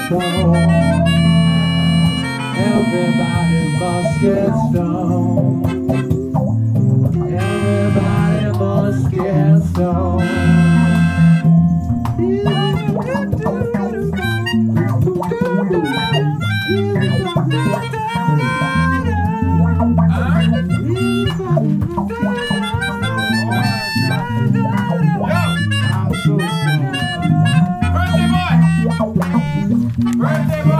stoned. Everybody must get stoned. Everybody must get stoned. Birthday boy!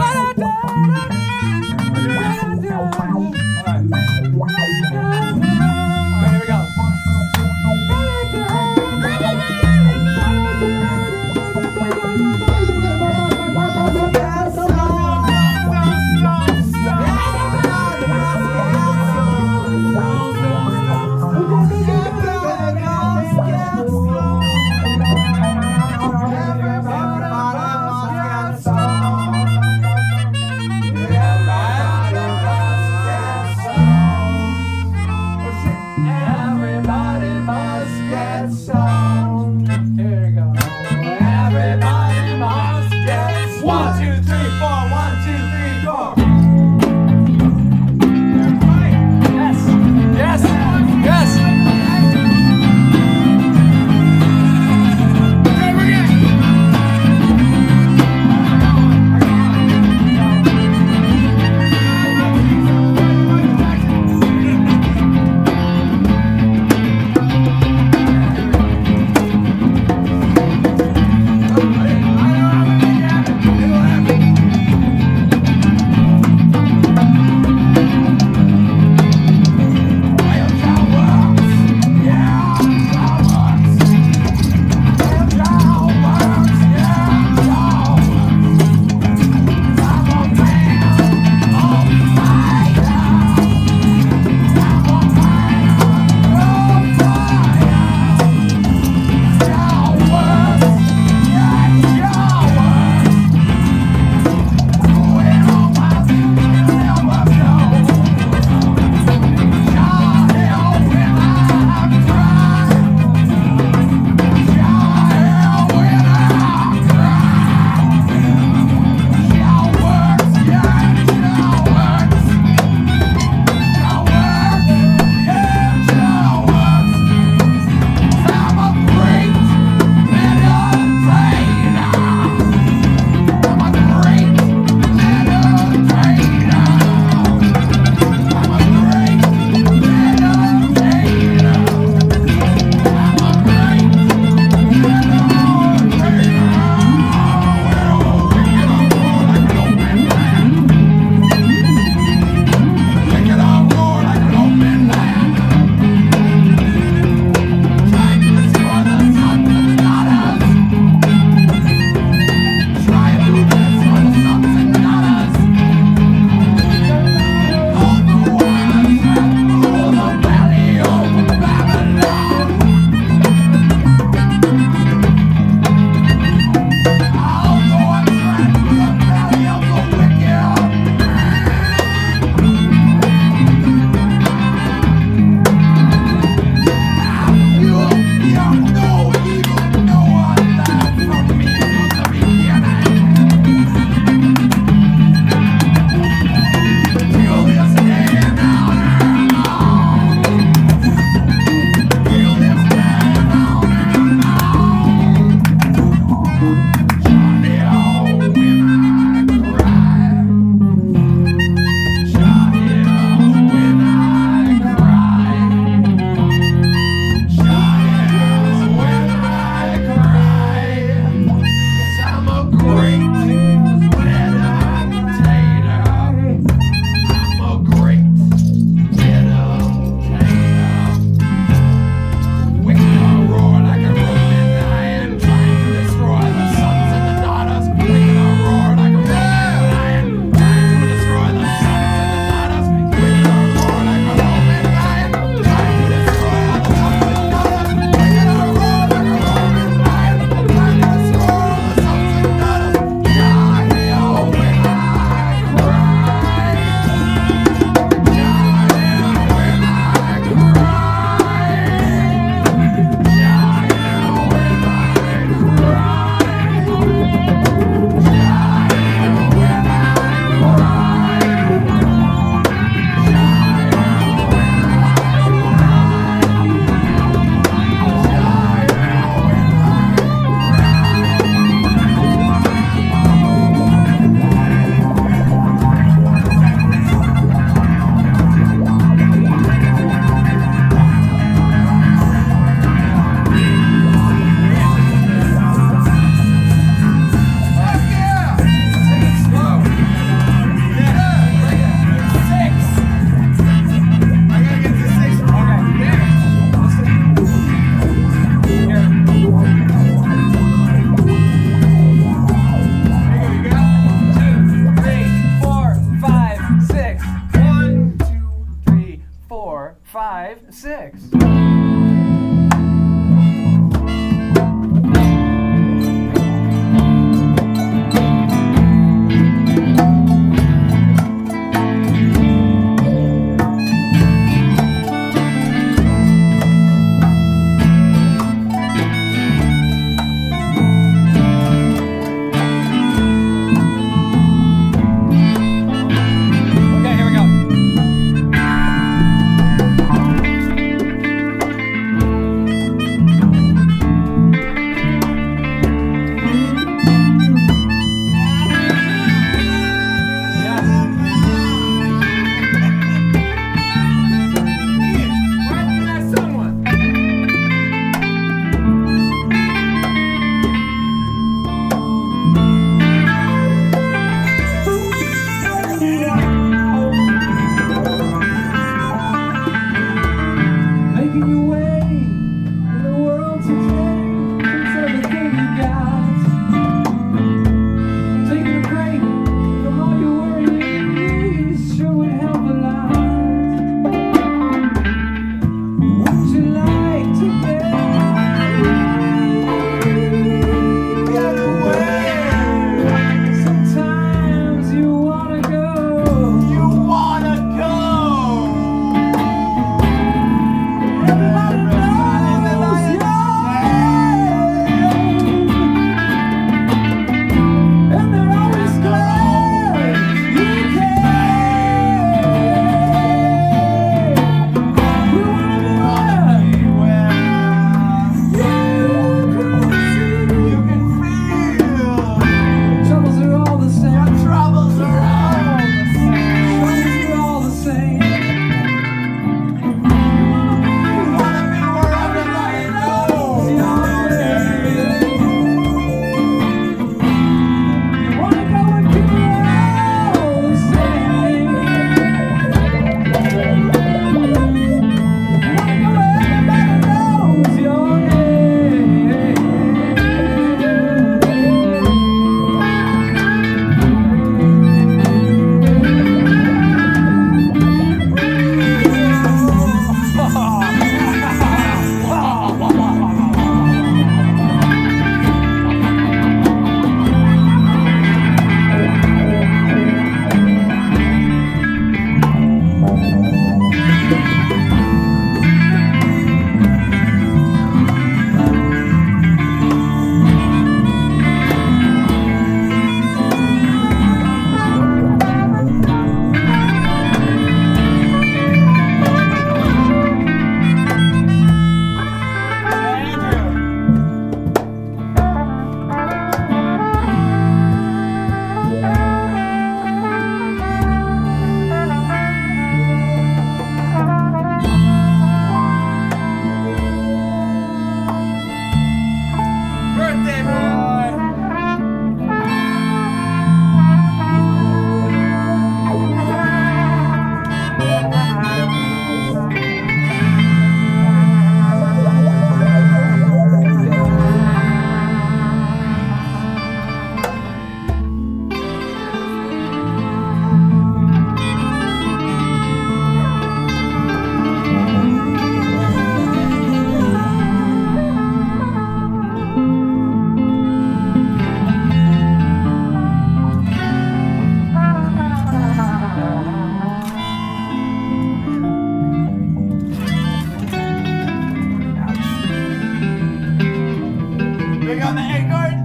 on the A chord.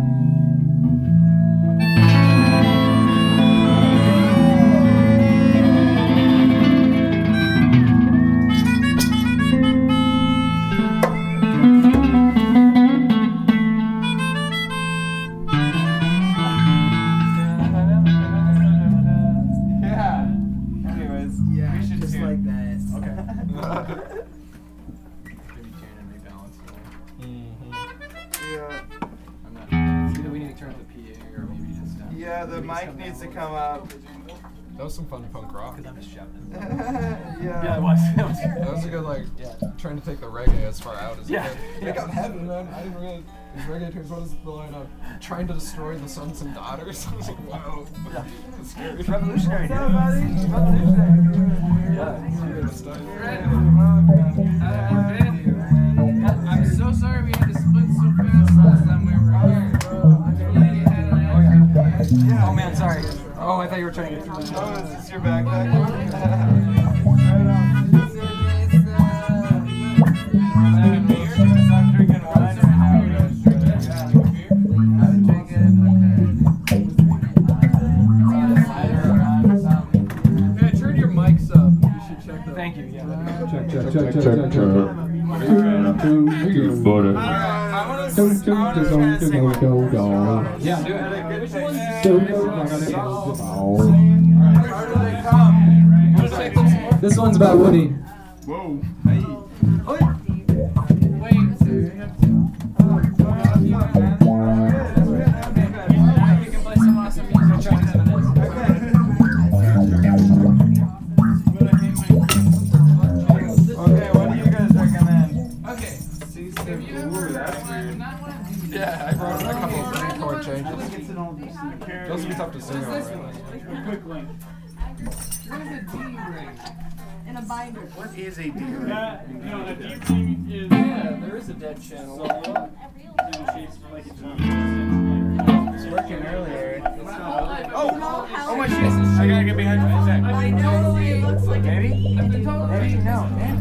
Yeah, the mic needs to come up. That was some fun punk rock. Yeah, Yeah, it was. That was a good, like, trying to take the reggae as far out as you could. It got heavy, man. I didn't realize these reggae tunes. What is the line of trying to destroy the sons and daughters? I was like, wow. That's scary. It's revolutionary. What's up, buddy? Revolutionary. I'm so sorry we had to split so fast last time we were here. Oh man, sorry. Oh, I thought you were trying to get through. Oh, is this your backpack? I'm drinking wine right Hey, turn your mics up. You should check that. Thank you. Yeah. Check. Butter. Yeah, do it. This one's about Woody. Whoa. Okay, what do you guys recommend? Okay. Yeah, I wrote a couple of three chord changes. Those would be tough to sing on, right? What is a D ring? In a binder. What is a deer? A deep ring is There is a dead channel. It's working earlier. Oh my shit. I gotta get behind you for a sec. I know it looks like Maybe? it. Maybe? No.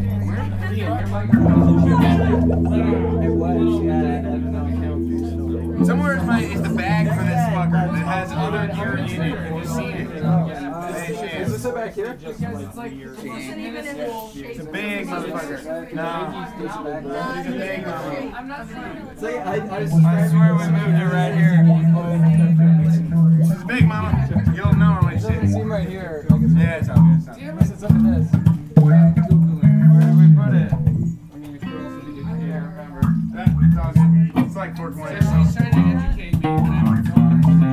Somewhere is the bag for this fucker that has other gear in it. I've just seen it. Is this it back here? It's like Wasn't even in the shape. It's a big motherfucker. No. He's a big motherfucker. I'm not saying I swear we moved it right here. This is big, mama. You'll know when you see it. Seam right here. Yeah, it's all good. It's all good. It's up in this. Where did we put it? I mean, if you're also the good Yeah, remember. It's all good. It's like 420. she's trying to educate me, but I don't know.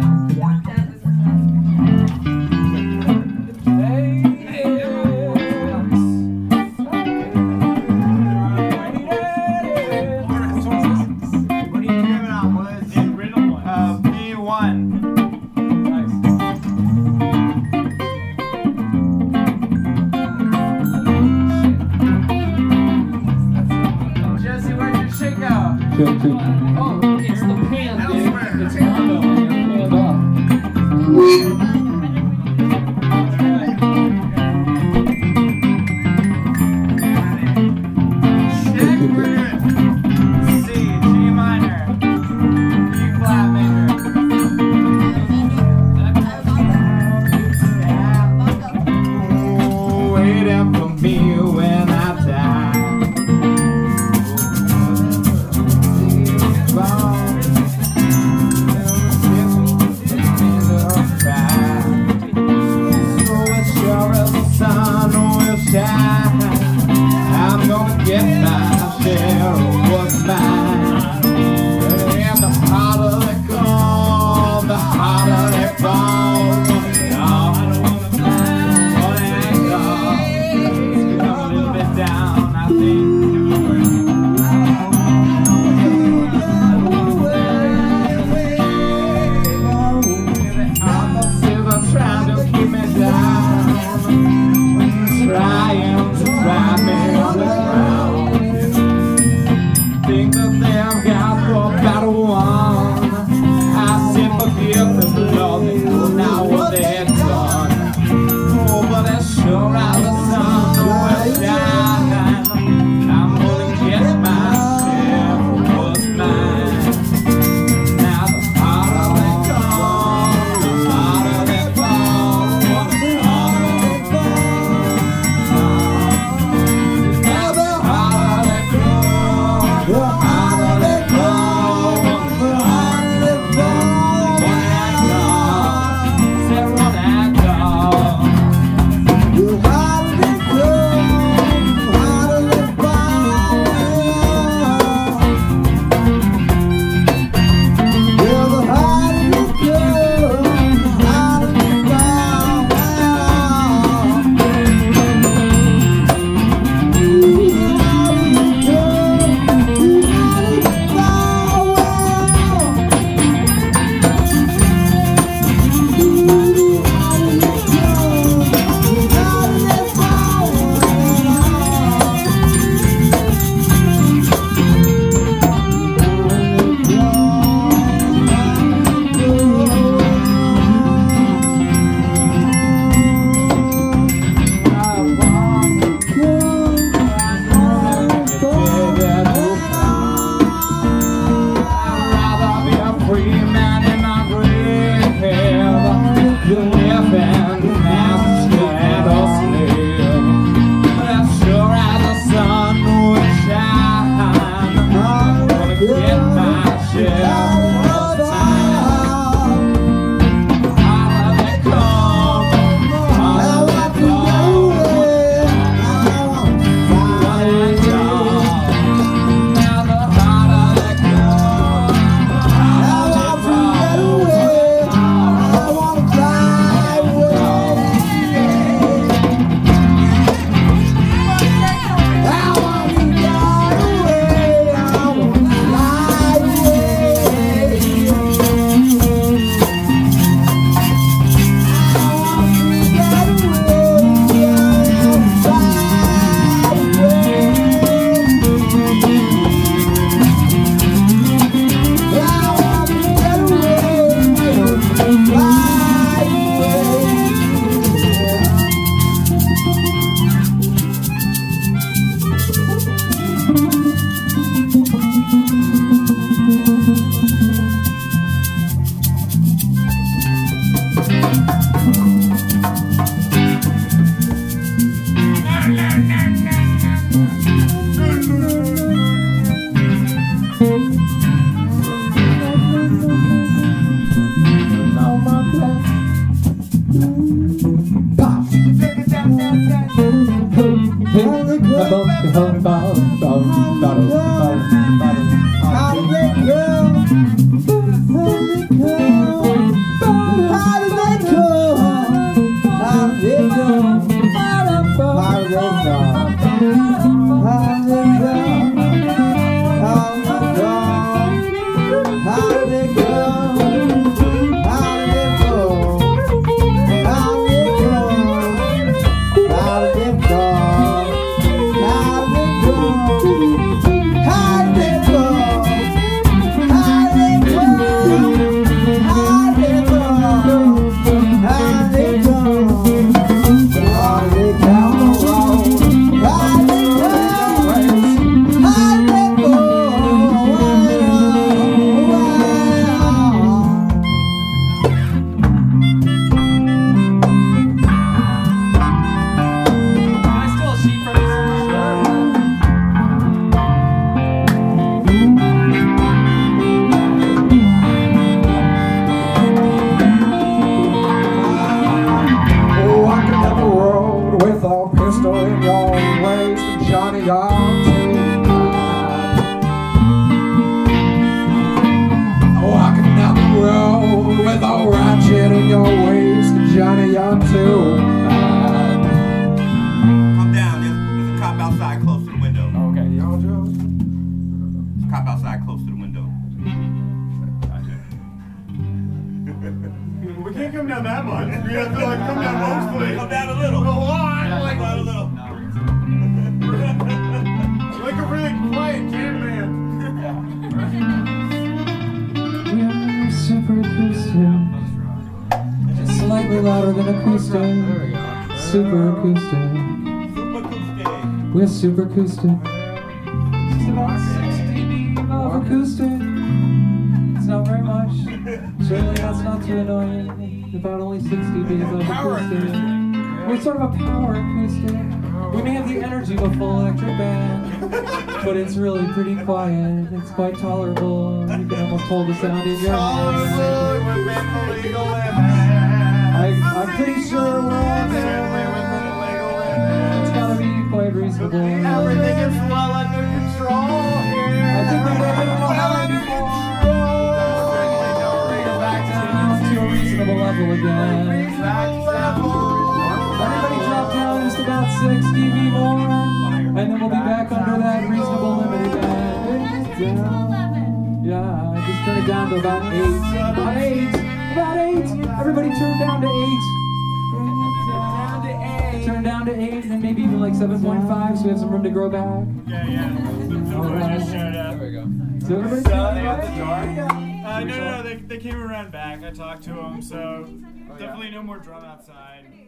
What are you giving out, Woods? B1. Jesse, where's your shakeout? Check. Oh, it's the pan. We're super acoustic. Just about 6 dB of acoustic. It's not very much. Surely that's not too annoying. About only 6 dB of acoustic. We're sort of a power acoustic. We may have the energy of a full electric band, but it's really pretty quiet. It's quite tolerable. You can almost hold the sound in your hands. I'm pretty sure we're on there. It's gotta be quite reasonable. Everything is well under control here. I think we're moving along bring it back down to a reasonable level again. Everybody drop down just about 6 dB more, and then we'll be back under that reasonable limit again. Yeah, just turn it down to about 8. About 8. About 8. Everybody turn down to 8. Turn down to 8, and maybe even like 7.5, so we have some room to grow back. Yeah. All right. There we go. So everybody they got the door? No, they came around back. I talked to them, so definitely no more drum outside.